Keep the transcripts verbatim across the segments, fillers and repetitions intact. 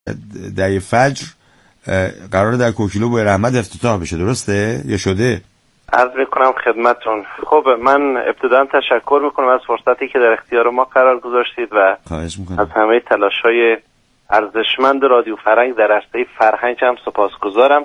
دهه فجر قرار در کوکیلو بوی رحمت افتتاح بشه، درسته یا شده؟ عرض میکنم خدمتون. خب من ابتداً تشکر میکنم از فرصتی که در اختیار ما قرار گذاشتید و از همه تلاش‌های ارزشمند رادیو فرهنگ در عرصه فرهنگ هم سپاسگزارم.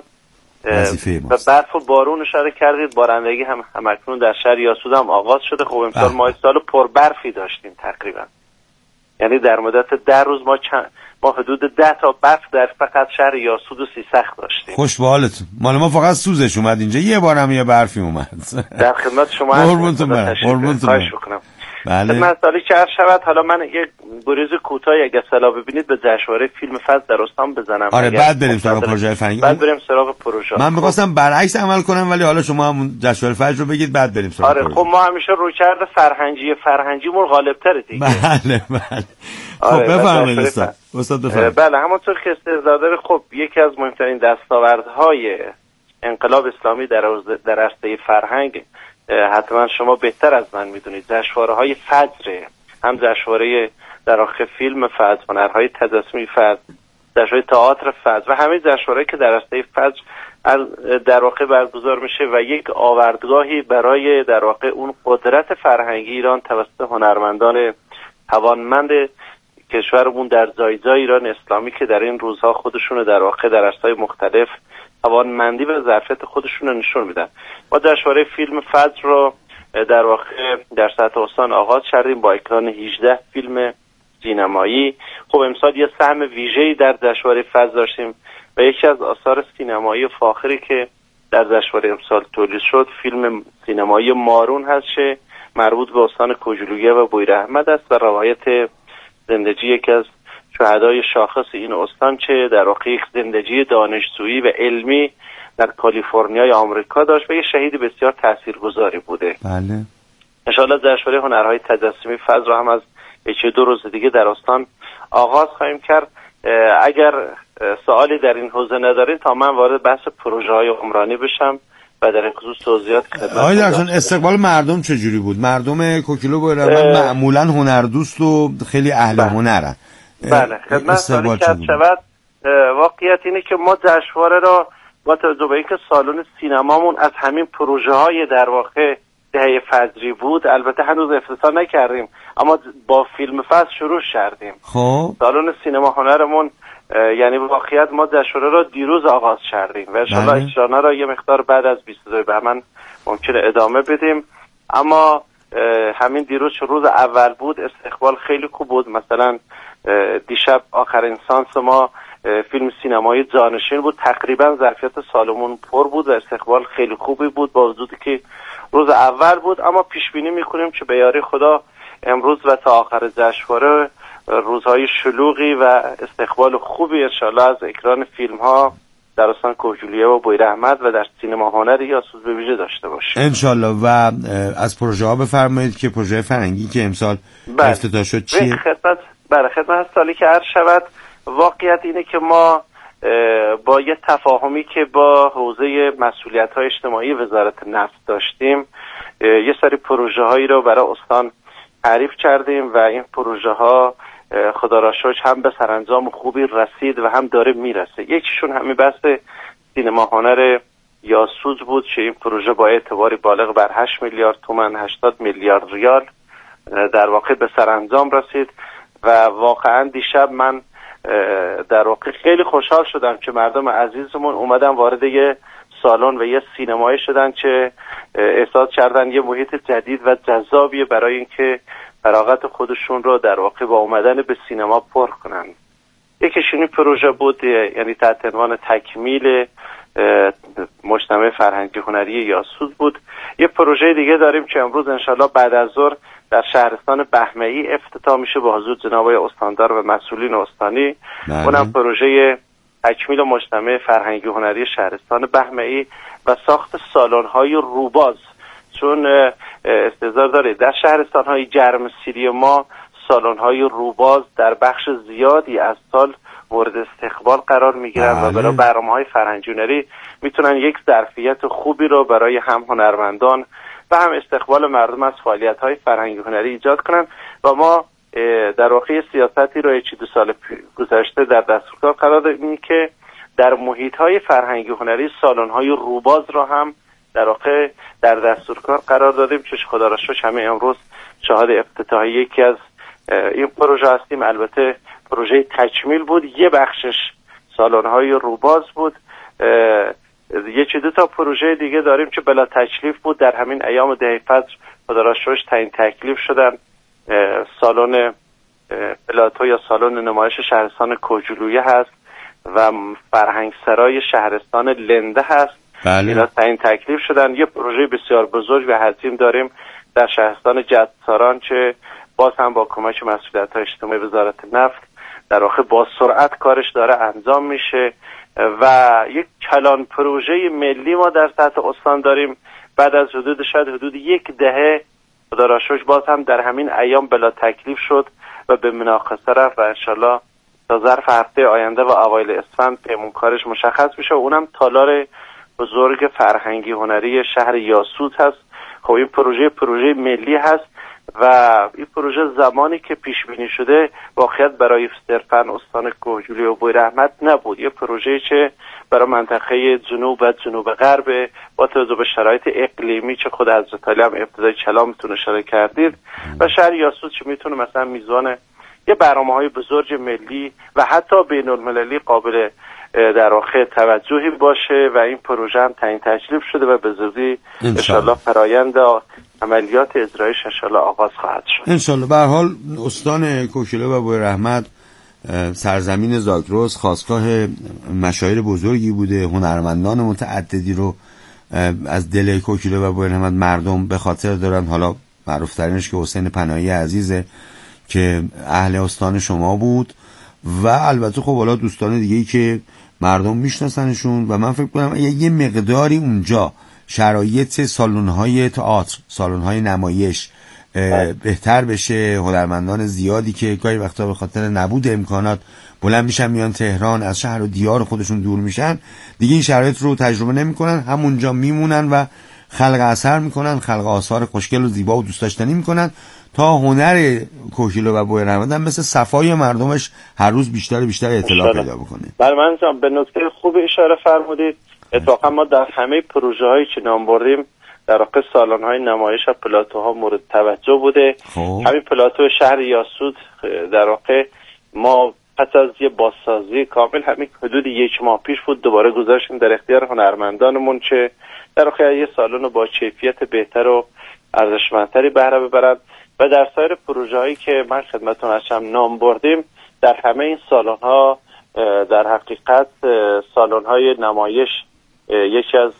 و برف و بارون اشاره کردید، بارندگی هم همکنون در شهر یاسود هم آغاز شده. خب امسال ما سال پر برفی داشتیم تقریبا، یعنی در مدت ده روز ما چند ما حدود ده تا برف در فقط شهر یاسود و سیسخ داشتیم. خوش به حالتون. مال ما فقط سوزش اومد اینجا، یه بار هم یه برفی اومد. در خدمت شما قربونتون برم. قربونتون برم. بله. خدمت سالی که عرض شود، حالا من یک گریز کوتاهی اگه صلاح ببینید به جشنواره فیلم فجر در استان بزنم. آره بعد بریم سراغ پروژه فرهنگی. بعد بریم سراغ پروژه. من می‌خواستم برعکس عمل کنم ولی حالا شما همون جشنواره فجر رو بگید بعد بریم سراغ آره خب ما همیشه رویکرد فرهنگی فرهنگیمون غالب‌تره دیگه. بله بله. خب بفرمایید استاد. استاد بفرمایید. بله همونطور که استعداد داره. خب یکی از مهمترین دستاوردهای انقلاب اسلامی در در عرصه فرهنگ، حتما شما بهتر از من میدونید، جشنواره‌های فجر، هم جشنواره در واقع فیلم فجر، هنرهای تجسمی فجر، جشنواره تئاتر فجر و همه جشنواره‌ای که در عرصه فجر در واقع برگزار میشه و یک آوردگاهی برای در واقع اون قدرت فرهنگی ایران توسط هنرمندان توانمند کشورمون در جایجای ایران اسلامی که در این روزها خودشون در واقع در عرصه‌های مختلف توانمندی و ظرفیت خودشون رو نشون میدن. ما جشنواره فیلم فجر رو در واقع در سطح استان آغاز کردیم با اکران هجده فیلم سینمایی. خب امسال یه سهم ویژه‌ای در جشنواره فجر داشتیم و یکی از آثار سینمایی فاخری که در جشنواره امسال تولید شد فیلم سینمایی مارون هست که مربوط به استان کوجلویه و بویراحمد است و روایت زندگی یکی از شهدای شاخص این استان که در واقع یک زندگی دانشجویی و علمی در کالیفرنیای آمریکا داشت و یک شهید بسیار تاثیرگذاری بوده. بله. ان شاءالله جشنواره هنرهای تجسمی فجر رو هم از یک دو روز دیگه در استان آغاز خواهیم کرد. اگر سوالی در این حوزه ندارید تا من وارد بحث پروژه‌های عمرانی بشم و در این خصوص توضیحات خدمت. آقای درخشان استقبال مردم چجوری بود؟ مردم کوکیلو بوی رحمت معمولا هنردوست و خیلی اهل هنرن. بله خدمت سالی که شود واقعیت اینه که ما جشنواره را با توجه به اینکه سالن سینمامون از همین پروژه های در واقع دهه فجری بود، البته هنوز افتتاح نکردیم اما با فیلم فجر شروع کردیم. خب سالن سینما هنرمون یعنی واقعیت ما جشنواره را دیروز آغاز کردیم و ان شاءالله اجرا را یه مقدار بعد از بیست و دو بهمن ممکنه ادامه بدیم. اما همین دیروز روز اول بود، استقبال خیلی خوب بود. مثلا دیشب آخرین سانس ما فیلم سینمایی جانشین بود، تقریبا ظرفیت سالمون پر بود و استقبال خیلی خوبی بود با وجودی که روز اول بود. اما پیش بینی میکنیم که به یاری خدا امروز و تا آخر جشنواره روزهای شلوغی و استقبال خوبی انشالله از اکران فیلم ها در استان کوهگیلویه و بویراحمد و در سینما هنر یاسود به ویژه داشته باشیم انشالله. و از پروژه ها بفرمایید که پروژه فرهنگی که امسال افتتاح شد چیه؟ خدمت برای خدمت سالی که عرض شود، واقعیت اینه که ما با یه تفاهمی که با حوزه مسئولیت های اجتماعی وزارت نفت داشتیم یه سری پروژه هایی رو برای استان تعریف کردیم و این پروژه ها خدا را شکر هم به سرانجام خوبی رسید و هم داره میرسه. یکیشون همین بحث سینما هنر یاسود بود که این پروژه با اعتباری بالغ بر هشت میلیارد تومان هشتاد میلیارد ریال در واقع به سرانجام رسید و واقعا دیشب من در واقع خیلی خوشحال شدم که مردم عزیزمون اومدن وارد یه سالن و یه سینمایی شدن که احساس کردن یه محیط جدید و جذابیه برای اینکه فراغت خودشون رو در واقع با اومدن به سینما پر کنن. یکیشون این پروژه بود، یعنی تحت عنوان تکمیل مجتمع فرهنگی هنری یاسود بود. یه پروژه دیگه داریم که امروز انشالله بعد از ظهر در شهرستان بهمه‌ای افتتاح میشه با حضور جناب استاندار و مسئولین استانی. اونم پروژه تکمیل مجتمع فرهنگی هنری شهرستان بهمه‌ای و ساخت سالن‌های روباز، چون استعداد داره در شهرستان‌های گرمسیری ما سالن‌های روباز در بخش زیادی از سال مورد استقبال قرار میگیرن و برای برنامه‌های فرهنگی هنری میتونن یک ظرفیت خوبی رو برای هم هنرمندان و هم استقبال مردم از فعالیت‌های فرهنگی هنری ایجاد کنن و ما در واقع سیاستی رو چی دو سال گذشته در دستورکار قرار دادیم که در محیط‌های فرهنگی هنری سالن‌های روباز رو هم در واقع در دستورکار قرار دادیم، چون خدا را شکر همه امروز شاهد افتتاحیه یکی از این پروژه هستیم. البته پروژه تکمیل بود، یه بخشش سالن‌های روباز بود. یکی دو تا پروژه دیگه داریم که بلا تکلیف بود، در همین ایام دهه فجر خدا را شکر تعیین تکلیف شدن. سالن پلاتو یا سالن نمایش شهرستان کوهگیلویه هست و فرهنگ سرای شهرستان لنده هست. بله. اینا تعیین تکلیف شدن. یه پروژه بسیار بزرگ و حتیم داریم در شهرستان جدساران که باز هم با کمک مسئولیت‌های اجتماعی وزارت نفت در واقع با سرعت کارش داره انجام میشه و یک کلان پروژه ملی ما در سطح استان داریم بعد از حدود شاید حدود یک دهه خدا را شکر باز هم در همین ایام بلا تکلیف شد و به مناقصه رفت و انشالله تا ظرف هفته آینده و اوایل اسفند پیمانکارش مشخص میشه. اونم تالار بزرگ فرهنگی هنری شهر یاسوت هست. خب این پروژه پروژه ملی هست و این پروژه زمانی که پیش بینی شده واقعیت برای صرفاً استان کوهگیلویه و بویراحمد نبود. یه پروژه که برای منطقه جنوب و جنوب غرب با توجه به شرایط اقلیمی که خود حضرت علی هم ابتدای کلامتون اشاره کردید و شهر یاسوت که میتونه مثلا میزبان یه برنامه‌های بزرگ ملی و حتی بین‌المللی قابل در واقع توجهی باشه و این پروژه هم تعیین تکلیف شده و به زودی انشالله فرایند عملیات اجرایش انشالله آغاز خواهد شد. انشالله. به هر حال استان کوهگیلویه و بویراحمد سرزمین زاگرس خاستگاه مشاهیر بزرگی بوده. هنرمندان متعددی رو از دل کوهگیلویه و بویراحمد مردم به خاطر دارن. حالا معروف ترینش که حسین پناهی عزیزه که اهل استان شما بود و البته خب حالا دوستان دیگه‌ای که مردم میشناسنشون و من فکر کنم یه مقداری اونجا شرایط سالن‌های تئاتر، سالن‌های نمایش بهتر بشه. هنرمندان زیادی که گاهی وقتا به خاطر نبود امکانات بلند میشن میان تهران، از شهر و دیار خودشون دور میشن، دیگه این شرایط رو تجربه نمیکنن، همونجا میمونن و خلق اثر میکنن، خلق آثار خوشگل و زیبا و دوست داشتنی میکنن تا هنر کوهگیلویه و بویراحمد مثل صفای مردمش هر روز بیشتر بیشتر اطلاع پیدا بکنه. بله من جان به نکته خوب اشاره فرمودید. اتفاقا ما در همه پروژه هایی که نام بردیم در واقع سالن های نمایش و پلاتوها مورد توجه بوده. خوب. همین پلاتو شهر یاسوت در واقع ما پس از یه بازسازی کامل همین حدود یک ماه پیش بود دوباره گذاشتیم در اختیار هنرمندانمون که در واقع یه سالن با کیفیت بهتر و ارزشمندتری بهره ببرند و در سایر پروژه هایی که من خدمتتون هستم نام بردیم در همه این سالن ها در حقیقت سالن های نمایش یکی از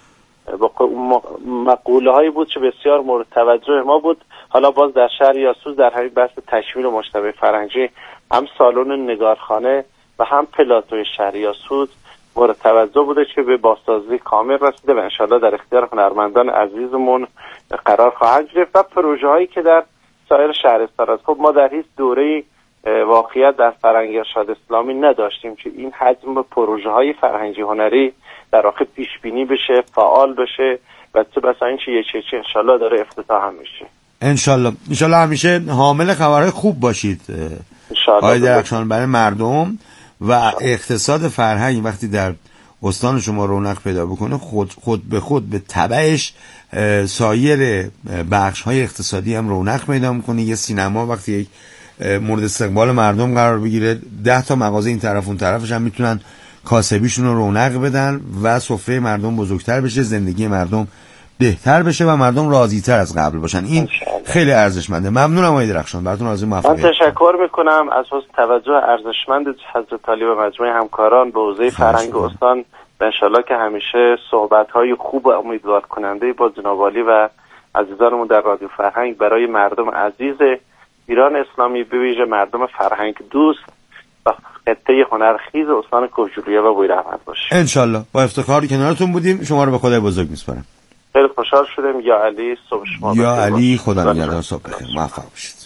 مقوله هایی بود که بسیار مورد توجه ما بود. حالا باز در شهر یاسوت در همین بحث تشمیل و مجتمع فرهنگی هم سالن نگارخانه و هم پلاتوی شهر یاسوت مورد توجه بوده که به بازسازی کامل رسیده و انشالله در اختیار هنرمندان عزیزمون قرار خواهد گرفت و پروژه هایی که در سایر شهرستان است. خب ما در هیچ دوره واقعیت در فرهنگ ارشاد اسلامی نداشتیم که این حجم پروژه های فرهنگی هنری در واقع پیش بینی بشه، فعال بشه و چه بسا این چه یکی چه انشالله داره افتتاح هم میشه. انشالله انشالله همیشه حامل خبرهای خوب باشید آقای درخشان برای مردم و اقتصاد فرهنگ وقتی در استان شما رونق پیدا بکنه خود خود به خود به تبعش سایر بخش های اقتصادی هم رونق پیدا میکنه. یه سینما وقتی یک مورد استقبال مردم قرار بگیره ده تا مغازه این طرف اون طرفش هم میتونن کاسبیشون رو رونق بدن و سفره مردم بزرگتر بشه، زندگی مردم بهتر بشه و مردم راضی تر از قبل باشن. این خیلی ارزشمنده. ممنونم آقای درخشان، براتون آرزوی موفقیت. من تشکر میکنم از حسن توجه ارزشمند حضرت علی و مجموعه همکاران به حوزه فرهنگ استان و انشالله که همیشه صحبت‌های خوب و امیدوار کننده با جناب عالی و عزیزانمون در رادیو فرهنگ برای مردم عزیز ایران اسلامی به ویژه مردم فرهنگ دوست و خطه هنرخیز استان کوهگیلویه و بویراحمد باشه. انشالله با افتخار کنارتون بودیم. شما رو به خدای بزرگ میسپارم. خیلی خوشحال شدم. یا علی صبح شما یا علی خدا نگهدار. صبح بخیر، موفق باشید.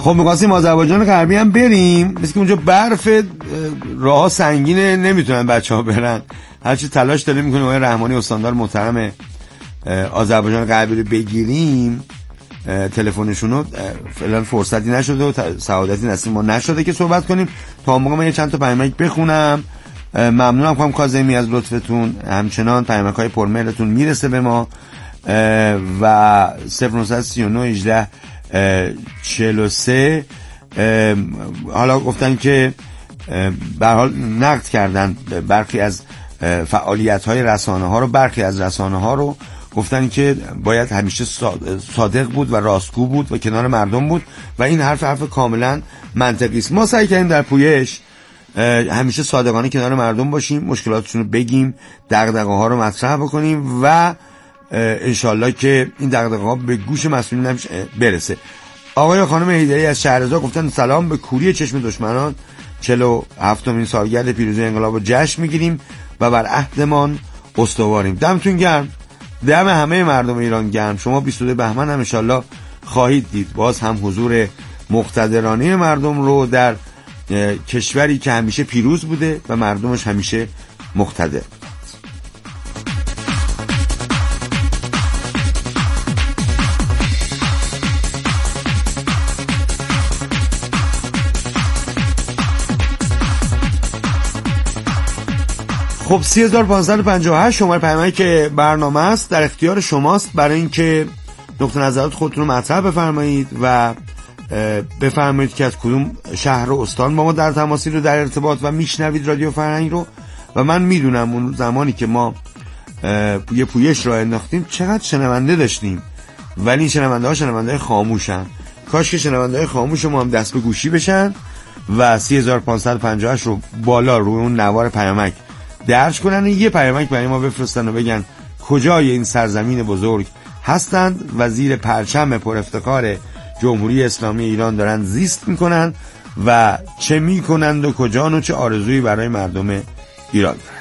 خب می‌خواستیم آذربایجان غربی هم بریم، مثل که اونجا برف، راه سنگینه، نمیتونن بچه‌ها برن. هرچی تلاش داریم می‌کنیم آقای رحمانی استاندار محترم آذربایجان غربی رو بگیریم، تلفنشون رو فعلا فرصتی نشده و سعادتی نصیب ما نشده که صحبت کنیم. تا موقع من یه چند تا پیامک بخونم. ممنونم خانم کاظمی از لطفتون، همچنان پیامک‌های پرمهرتون میرسه به ما و صفر نه سه نه هجده چهل و سه. حالا گفتن که به هر حال نقد کردن برخی از فعالیت‌های رسانه‌ها رو، برخی از رسانه‌ها رو گفتن که باید همیشه صادق بود و راستگو بود و کنار مردم بود و این حرف حرف کاملا منطقی است. ما سعی کردیم در پویش همیشه صادقانه کنار مردم باشیم، مشکلاتشون رو بگیم، دغدغه‌ها رو مطرح بکنیم و انشالله که این دغدغه‌ها به گوش مسئولین هم برسه. آقای و خانم حیدری از شهرزاد گفتن سلام، به کوری چشم دشمنان چهل و هفتمین سالگرد پیروزی انقلاب رو جشن میگیریم و بر عهدمان استواریم. دمتون گرم، دم همه مردم ایران گرم. شما بیست و دو بهمن هم انشالله خواهید دید باز هم حضور مقتدرانه مردم رو در کشوری که همیشه پیروز بوده و مردمش همیشه مقتدر. خب سی هزار و پانصد و پنجاه و هشت شماره پیامک که برنامه است، در اختیار شماست برای اینکه نقطه نظرات خودتون رو مطرح بفرمایید و بفرمایید که از کدوم شهر و استان با ما در تماسی رو در ارتباط و میشنوید رادیو فرهنگ رو. و من میدونم اون زمانی که ما یه پویش را انداختیم چقدر شنونده داشتیم، ولی این شنونده ها شنونده های خاموشن. کاش که شنونده های خاموش ما هم دست به گوشی بشن و سی هزار و پانصد و پنجاه و هشت رو بالا روی اون نوار پیامک درج کنن، یه پیامک برای ما بفرستن و بگن کجای این سرزمین بزرگ هستند و زیر پرچم پر افتخار جمهوری اسلامی ایران دارن زیست میکنن و چه میکنند و کجان و چه آرزویی برای مردم ایران دارن.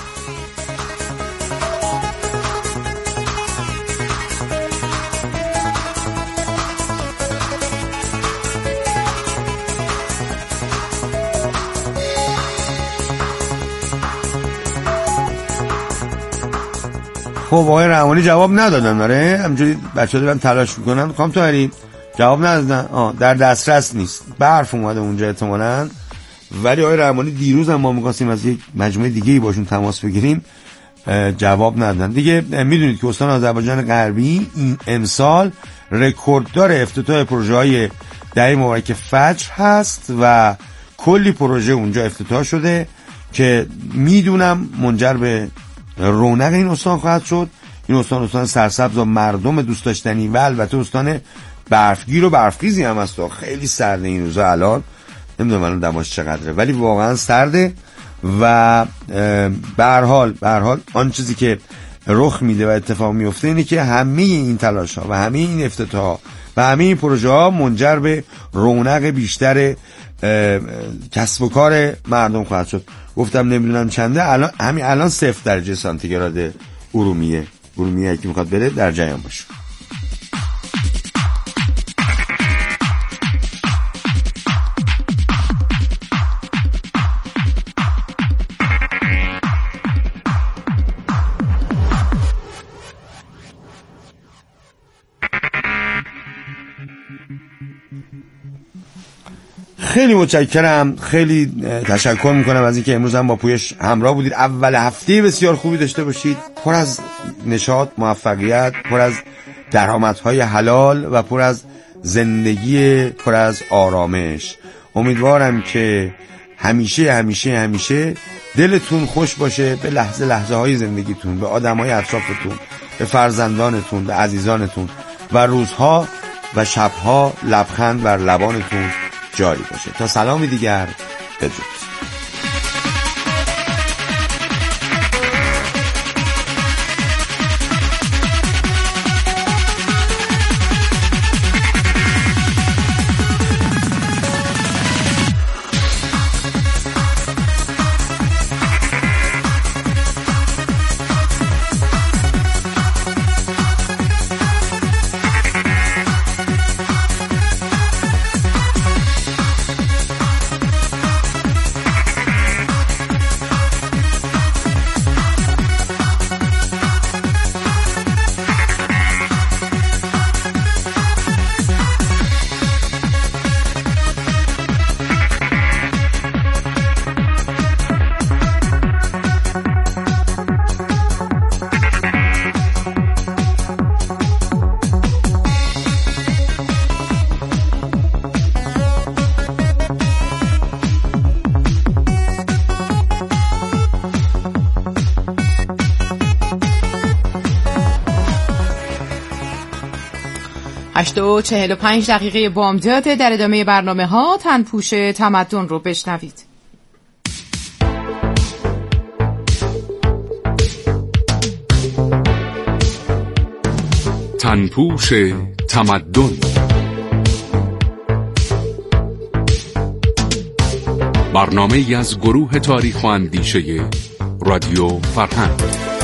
خب آقای رحمانی جواب ندادن، داره همجوری بچه‌ها دارن تلاش میکنن. خانم طاهری جواب ندادن، آه در دسترس نیست، برف اومده اونجا احتمالاً. ولی آقای رحمانی دیروز هم ما می‌خواستیم از یک مجموعه دیگه‌ای باشون تماس بگیریم، جواب ندادن دیگه. میدونید که استان آذربایجان غربی این امسال رکورددار افتتاح پروژه‌های دهه مبارک فجر هست و کلی پروژه اونجا افتتاح شده که میدونم منجر به رونق این استان خواهد شد. این استان استان سرسبز و مردم دوست داشتنی و البته استان برفگیر و برفخیزی هم هست. خیلی سرده این روزا، الان نمیدونم الان دماش چقدره ولی واقعا سرده و به هر حال به هر حال آن چیزی که رخ میده و اتفاق میفته اینه که همه این تلاش ها و همه این افتتاح ها و همه این پروژه ها منجر به رونق بیشتر کسب و کار مردم خواهد شد. گفتم نمیدونم چنده، الان همین الان صفر درجه سانتیگراد ارومیه ارومیه که میخواد بره در جریان باشه. خیلی متشکرم، خیلی تشکر میکنم از اینکه امروز هم با پویش همراه بودید. اول هفته بسیار خوبی داشته باشید، پر از نشاط، موفقیت، پر از درآمدهای حلال و پر از زندگی پر از آرامش. امیدوارم که همیشه همیشه همیشه دلتون خوش باشه به لحظه لحظه های زندگیتون، به آدمای اطرافتون، به فرزندانتون، به عزیزانتون و روزها و شبها لبخند بر لبانتون جاری باشه. تا سلامی دیگر، بدرود. هشت و چهل و پنج دقیقه بامداد. در ادامه برنامه ها تنپوش تمدن رو بشنوید. تنپوش تمدن، برنامه ای از گروه تاریخ و اندیشه رادیو فرهنگ.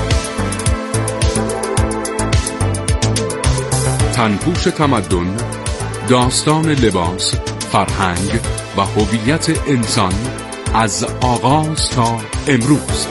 تنپوش تمدن، داستان لباس، فرهنگ و هویت انسان از آغاز تا امروز.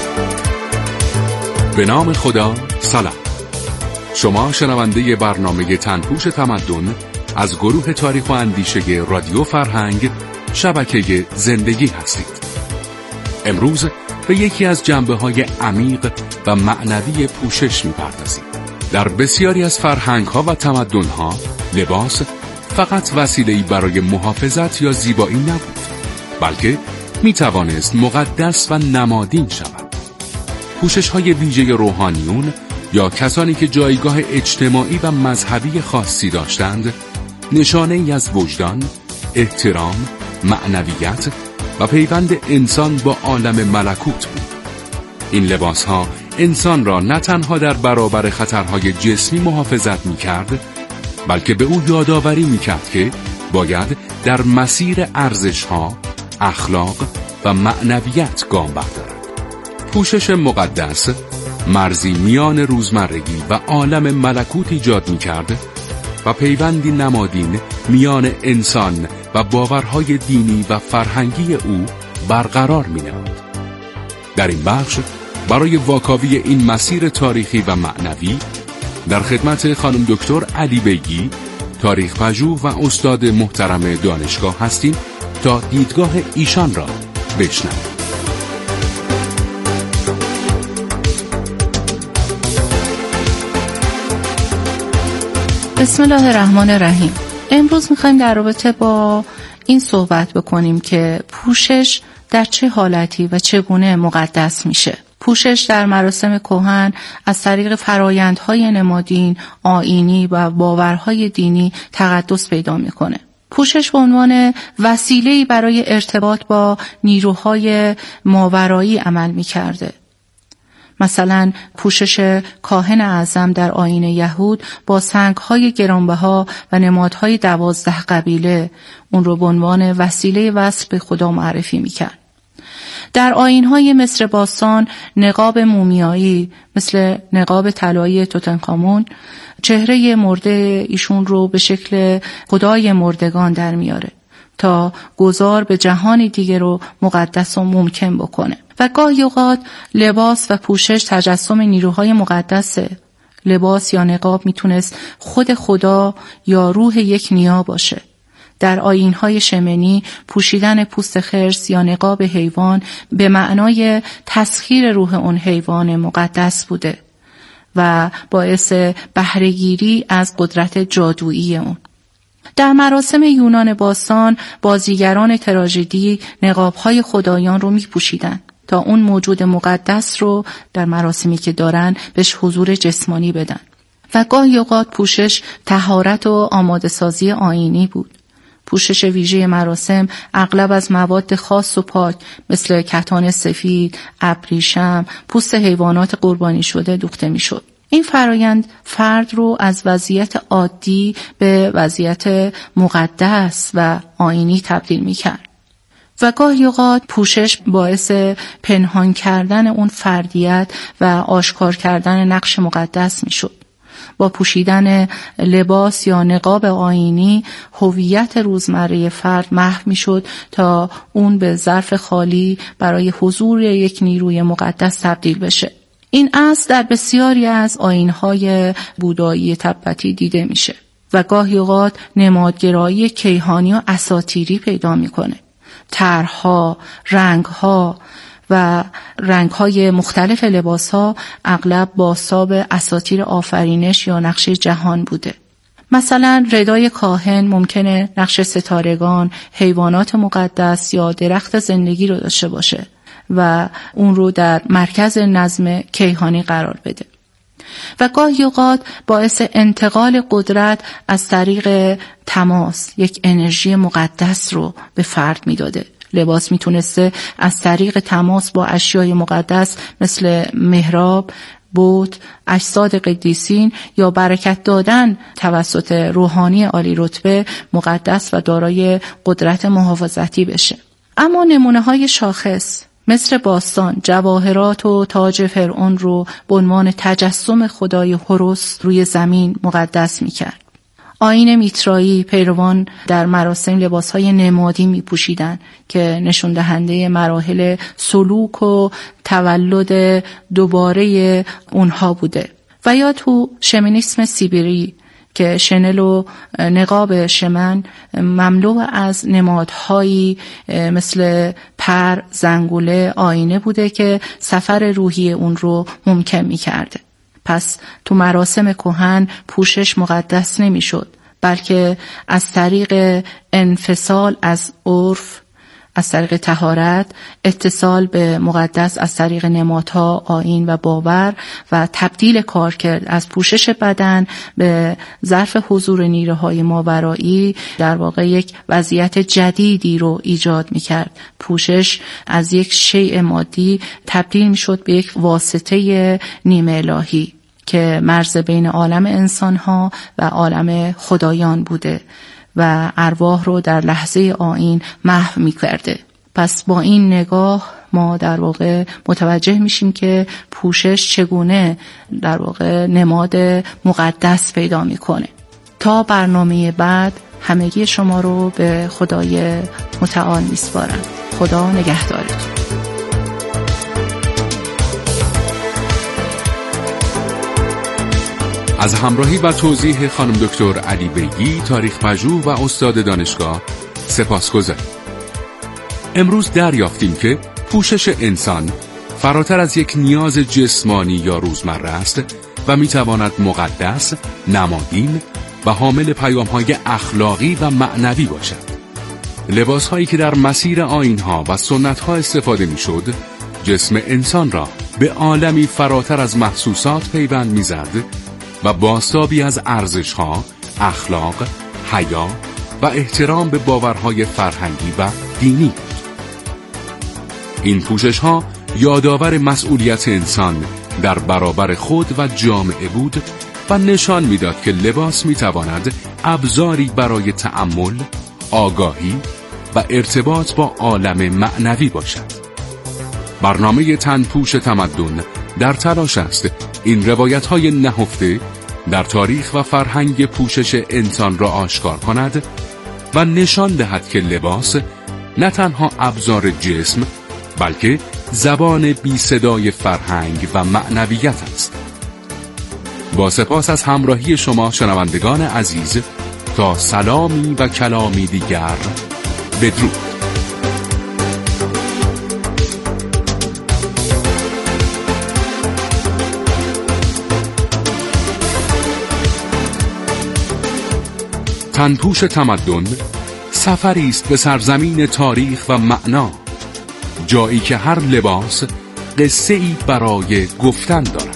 به نام خدا، سلام. شما شنونده برنامه تنپوش تمدن از گروه تاریخ و اندیشه رادیو فرهنگ شبکه زندگی هستید. امروز به یکی از جنبه‌های عمیق و معنوی پوشش می‌پردازیم. در بسیاری از فرهنگ‌ها و تمدن‌ها لباس فقط وسیله‌ای برای محافظت یا زیبایی نبود، بلکه می‌توانست مقدس و نمادین شود. پوشش‌های ویژه روحانیون یا کسانی که جایگاه اجتماعی و مذهبی خاصی داشتند، نشانه‌ای از وجدان، احترام، معنویت و پیوند انسان با عالم ملکوت بود. این لباس‌ها انسان را نه تنها در برابر خطرهای جسمی محافظت می‌کرد، بلکه به او یادآوری می‌کرد که باید در مسیر ارزش‌ها، اخلاق و معنویت گام بردارد. پوشش مقدس مرزی میان روزمرگی و عالم ملکوت ایجاد می‌کرد و پیوندی نمادین میان انسان و باورهای دینی و فرهنگی او برقرار می‌نمود. در این بخش برای واکاوی این مسیر تاریخی و معنوی در خدمت خانم دکتر علی بیگی، تاریخ پژوه و استاد محترم دانشگاه هستیم تا دیدگاه ایشان را بشنویم. بسم الله الرحمن الرحیم. امروز میخوایم در رابطه با این صحبت بکنیم که پوشش در چه حالتی و چگونه مقدس میشه. پوشش در مراسم کهن از طریق فرایندهای نمادین، آیینی و باورهای دینی تقدس پیدا میکنه. پوشش به عنوان وسیله‌ای برای ارتباط با نیروهای ماورایی عمل میکرده. مثلا پوشش کاهن اعظم در آیین یهود با سنگ‌های گرانبها و نمادهای دوازده قبیله اون رو به عنوان وسیله وصل به خدا معرفی میکرد. در آیین‌های مصر باستان نقاب مومیایی مثل نقاب طلایی توتنخامون چهره مرده ایشون رو به شکل خدای مردگان در میاره تا گذار به جهانی دیگه رو مقدس و ممکن بکنه. و گاهی اوقات لباس و پوشش تجسم نیروهای مقدسه. لباس یا نقاب میتونست خود خدا یا روح یک نیا باشه. در آیین‌های شمنی پوشیدن پوست خرس یا نقاب حیوان به معنای تسخیر روح اون حیوان مقدس بوده و باعث بهره‌گیری از قدرت جادویی اون. در مراسم یونان باستان بازیگران تراژدی نقاب‌های خدایان رو می‌پوشیدن تا اون موجود مقدس رو در مراسمی که دارن بهش حضور جسمانی بدن. و گاهی اوقات پوشش طهارت و آماده سازی آیینی بود. پوشش ویژه مراسم اغلب از مواد خاص و پاک مثل کتان سفید، ابریشم، پوست حیوانات قربانی شده دوخته میشد. این فرایند فرد رو از وضعیت عادی به وضعیت مقدس و آیینی تبدیل میکرد. و گاهی اوقات پوشش باعث پنهان کردن اون فردیت و آشکار کردن نقش مقدس میشد. با پوشیدن لباس یا نقاب آیینی هویت روزمره فرد محو میشد تا اون به ظرف خالی برای حضور یک نیروی مقدس تبدیل بشه. این اصل در بسیاری از آیین‌های بودایی تبتی دیده میشه و گاهی اوقات نمادگرایی کیهانی و اساطیری پیدا میکنه. طرح‌ها، رنگ‌ها و رنگ‌های مختلف لباس‌ها اغلب بازتاب اساطیر آفرینش یا نقشه جهان بوده. مثلا ردای کاهن ممکنه نقش ستارگان، حیوانات مقدس یا درخت زندگی رو داشته باشه و اون رو در مرکز نظم کیهانی قرار بده. و گاهی اوقات باعث انتقال قدرت از طریق تماس یک انرژی مقدس رو به فرد میداده. لباس میتونسته از طریق تماس با اشیای مقدس مثل محراب، بت، اجساد قدیسین یا برکت دادن توسط روحانی عالی رتبه مقدس و دارای قدرت محافظتی بشه. اما نمونه های شاخص مثل باستان جواهرات و تاج فرعون رو به عنوان تجسم خدای هوروس روی زمین مقدس میکرد. آیین میترایی پیروان در مراسم لباسهای نمادی میپوشیدن که نشون دهنده مراحل سلوک و تولد دوباره اونها بوده. و یا تو شمنیسم سیبیری که شنل و نقاب شمن مملو از نمادهایی مثل پر، زنگوله، آینه بوده که سفر روحی اون رو ممکن می‌کرده. پس تو مراسم کهن پوشش مقدس نمی‌شد، بلکه از طریق انفصال از عرف، از طریق طهارت، اتصال به مقدس از طریق نمادها، آیین و باور و تبدیل کارکرد از پوشش بدن به ظرف حضور نیروهای ماورایی در واقع یک وضعیت جدیدی رو ایجاد می‌کرد. پوشش از یک شیء مادی تبدیل می‌شد به یک واسطه نیمه الهی که مرز بین عالم انسان‌ها و عالم خدایان بوده و ارواح رو در لحظه آیین محو می‌کرده. پس با این نگاه ما در واقع متوجه میشیم که پوشش چگونه در واقع نماد مقدس پیدا میکنه. تا برنامه بعد همگی شما رو به خدای متعال میسپارم. خدا نگهدارتون. از همراهی و توضیح خانم دکتر علی بیگی، تاریخ پژوه و استاد دانشگاه سپاسگزاریم. امروز دریافتیم که پوشش انسان فراتر از یک نیاز جسمانی یا روزمره است و میتواند مقدس، نمادین و حامل پیام‌های اخلاقی و معنوی باشد. لباس‌هایی که در مسیر آیین‌ها و سنت‌ها استفاده می‌شد، جسم انسان را به عالمی فراتر از محسوسات پیوند می‌زد و بازتابی از ارزش‌ها، اخلاق، حیا و احترام به باورهای فرهنگی و دینی بود. این پوشش‌ها یادآور مسئولیت انسان در برابر خود و جامعه بود و نشان می‌داد که لباس می‌تواند ابزاری برای تأمل، آگاهی و ارتباط با عالم معنوی باشد. برنامه تنپوش تمدن در تلاش است این روایت‌های نهفته در تاریخ و فرهنگ پوشش انسان را آشکار کند و نشان دهد که لباس نه تنها ابزار جسم بلکه زبان بی صدای فرهنگ و معنویت است. با سپاس از همراهی شما شنوندگان عزیز، تا سلامی و کلامی دیگر، بدرود. تنپوش تمدن سفری است به سرزمین تاریخ و معنا، جایی که هر لباس قصه ای برای گفتن دارد.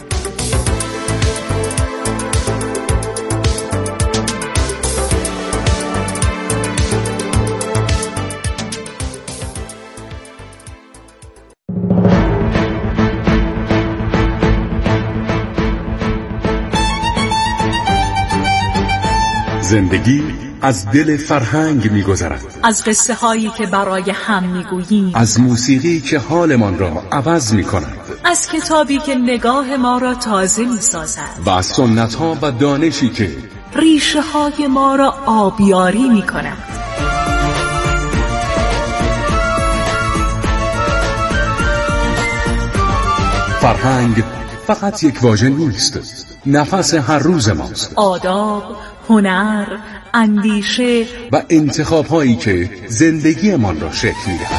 زندگی از دل فرهنگ می‌گذرد، از قصه هایی که برای هم می‌گوییم، از موسیقی که حالمان را عوض می‌کند، از کتابی که نگاه ما را تازه می‌سازد و از سنت‌ها و دانشی که ریشه های ما را آبیاری می‌کند. فرهنگ فقط یک واژه نیست، نفس هر روز ماست. آداب، هنر، اندیشه و انتخاب‌هایی که زندگیمان را شکل می‌دهد.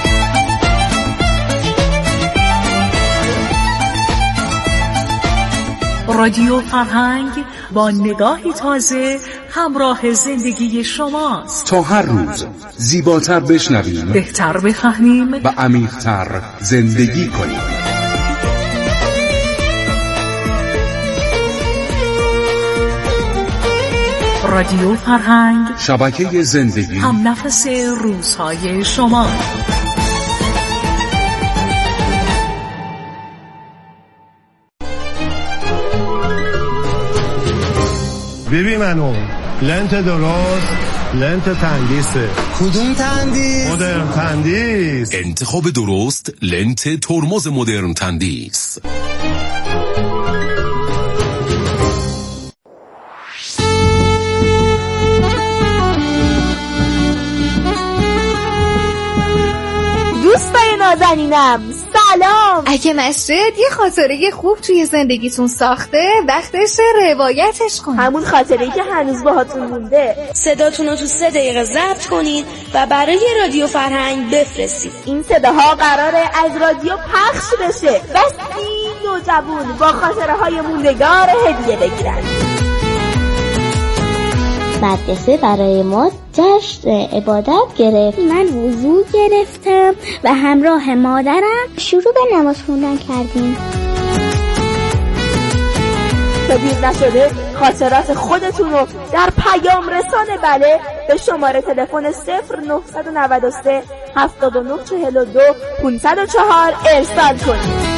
رادیو فرهنگ با نگاهی تازه همراه زندگی شماست، تا هر روز زیباتر بشنویم، بهتر بفهمیم و عمیق‌تر زندگی کنیم. رادیو فرهنگ، شبکه زندگی، هم نفس روزهای شما. ببین منو لنت درست، لنت تندیسه. کدوم تندیس؟ مدرن تندیس. انتخاب درست لنت ترمز مدرن تندیس. دوستای نازنینم سلام. اگه مسجد یه خاطره خوب توی زندگیتون ساخته وقتش روایتش کنید. همون خاطره‌ای که هنوز باهاتون مونده. صداتون رو تو سه دقیقه ضبط کنید و برای رادیو فرهنگ بفرستید. این صداها قراره از رادیو پخش بشه. بس این نوجوان با خاطره های موندگار هدیه بگیرن. مدرسه برای ما جشن عبادت گرفت. من وضو گرفتم و همراه مادرم شروع به نماز خوندن کردیم. تا دیر نشده خاطرات خودتون رو در پیام رسان بله به شماره تلفن صفر نه نه سه هفت نه چهار دو پانصد و چهار ارسال کنید.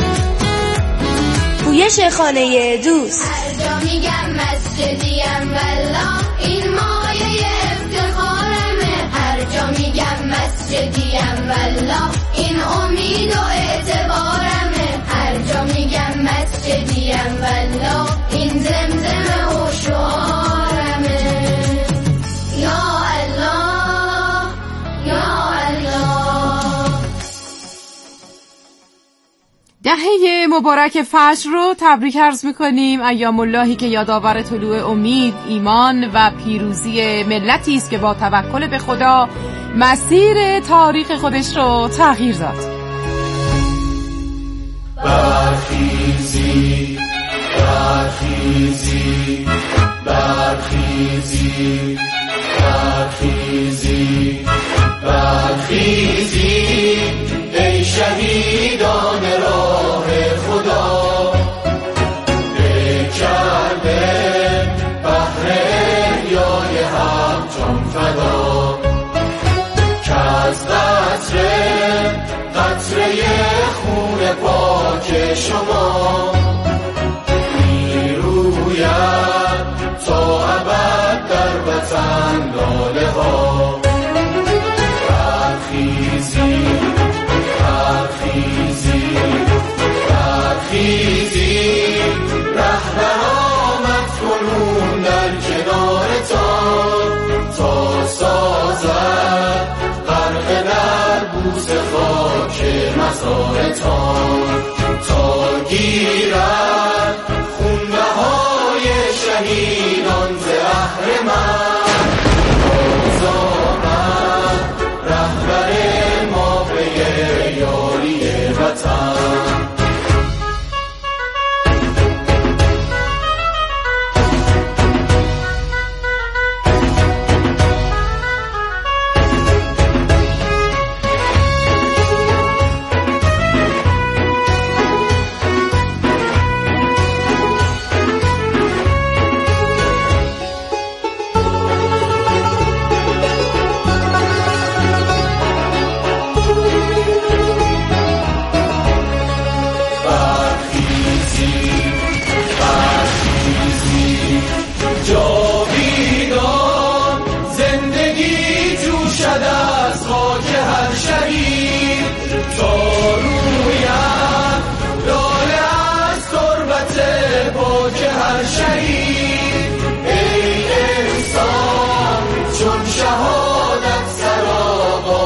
پویش خانه دوست. هر جا میگم مسجدیم والله این مایه افتخارمه. هر جا میگم مسجدیم والله این امید و اعتبارمه. هر جا میگم مسجدیم والله این زمزمه و شعارمه. یا الله یا الله. دهه مبارک فجر رو تبریک عرض می‌کنیم. ایام اللهی که یادآور طلوع امید، ایمان و پیروزی ملتی است که با توکل به خدا مسیر تاریخ خودش رو تغییر داد. برخیزی برخیزی برخیزی برخیزی برخیزی ای شهیدان راه خدا، به کرده بحر احیای حق جان فدا، که از قطره قطره خون پاک شما میروید تا ابد در وطن لاله ها. برخیزی برخیزی برخیزی رهبر آمد کنون در کنارتان تا سازد غرق در بوس خاک مزارتان، تا گیرد خونه‌های شهیدان ز اهرمن. باز آمد رهبر ما به یاری وطن. زندگی جوشد از خاک هر شهید تا